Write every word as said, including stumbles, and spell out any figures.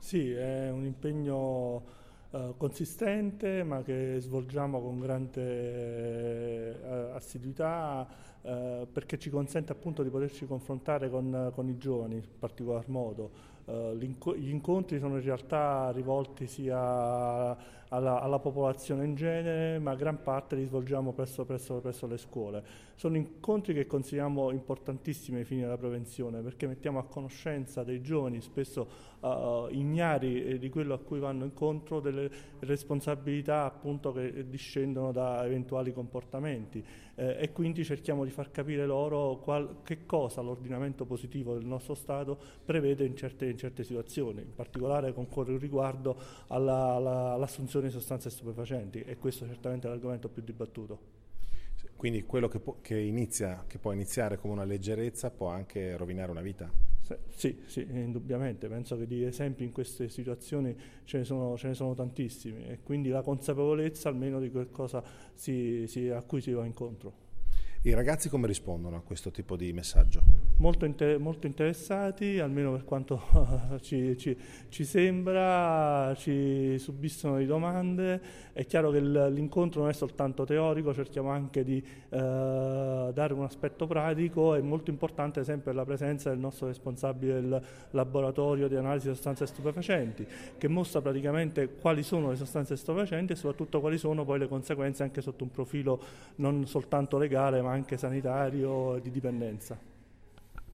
Sì, è un impegno eh, consistente, ma che svolgiamo con grande eh, assiduità, eh, perché ci consente appunto di poterci confrontare con, con i giovani in particolar modo. Eh, l'inco- gli incontri sono in realtà rivolti sia alla, alla popolazione in genere, ma gran parte li svolgiamo presso, presso- presso le scuole. Sono incontri che consideriamo importantissimi ai fini della prevenzione, perché mettiamo a conoscenza dei giovani, spesso eh, ignari eh, di quello a cui vanno incontro, delle responsabilità appunto che discendono da eventuali comportamenti, eh, e quindi cerchiamo di far capire loro qual- che cosa l'ordinamento positivo del nostro Stato prevede in certe, in certe situazioni, in particolare con riguardo alla- alla- all'assunzione di sostanze stupefacenti, e questo certamente è l'argomento più dibattuto. Quindi quello che, può, che inizia, che può iniziare come una leggerezza può anche rovinare una vita. Se- Sì, sì, indubbiamente, penso che di esempi in queste situazioni ce ne sono, ce ne sono tantissimi, e quindi la consapevolezza almeno di qualcosa si, si- a cui si va incontro. I ragazzi come rispondono a questo tipo di messaggio? Molto, inter- molto interessati, almeno per quanto ci, ci- ci sembra, ci subiscono di domande. È chiaro che il- l'incontro non è soltanto teorico, cerchiamo anche di eh, dare un aspetto pratico. È molto importante, ad esempio, la presenza del nostro responsabile del laboratorio di analisi di sostanze stupefacenti, che mostra praticamente quali sono le sostanze stupefacenti e soprattutto quali sono poi le conseguenze anche sotto un profilo non soltanto legale ma anche sanitario e di dipendenza.